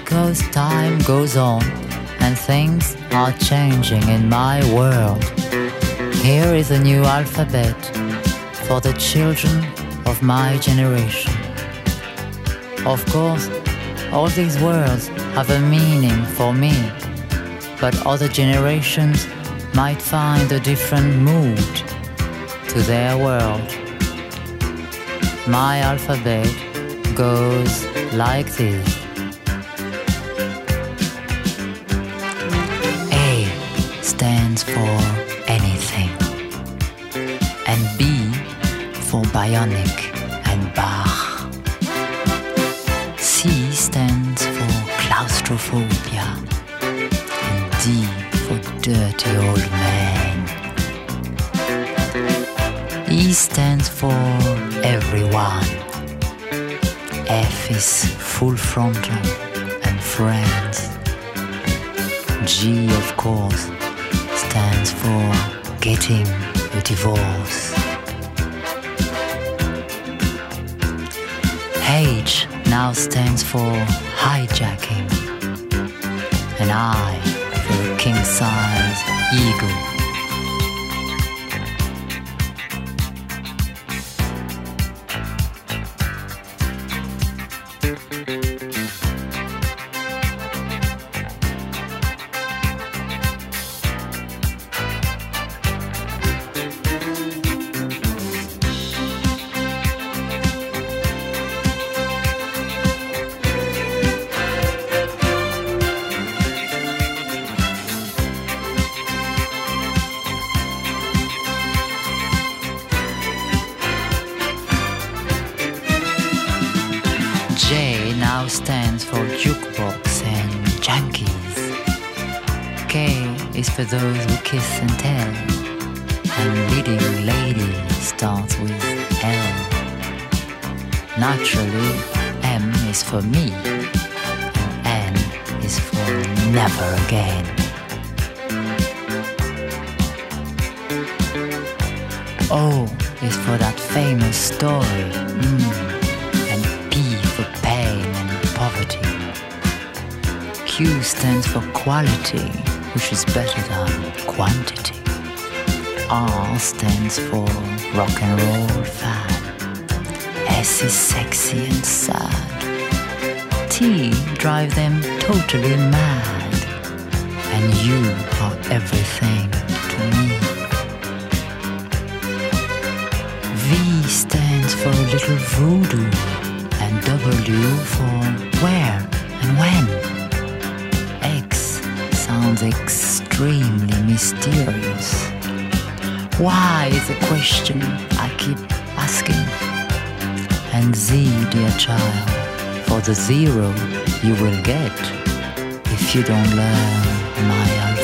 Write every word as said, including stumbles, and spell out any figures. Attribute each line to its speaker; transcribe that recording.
Speaker 1: because time goes on and things are changing in my world. Here is a new alphabet for the children of my generation. Of course, all these words have a meaning for me, but other generations might find a different mood to their world. My alphabet goes like this. A stands for anything, and B for bionic and Bach. C stands for claustrophobia, and D for dirty old man. E stands for everyone. F is full frontal and friends. G, of course, stands for getting a divorce. H now stands for hijacking, and I for a king-size eagle. J now stands for jukebox and junkies. K is for those who kiss and tell, and leading lady starts with L. Naturally, M is for me, and N is for never again. O is for that famous story. Mm. Poverty. Q stands for quality, which is better than quantity. R stands for rock and roll fan. S is sexy and sad. T drive them totally mad. And you are everything to me. V stands for a little voodoo. And W for where and when. X sounds extremely mysterious. Why is a question I keep asking. And Z, dear child, for the zero you will get if you don't learn my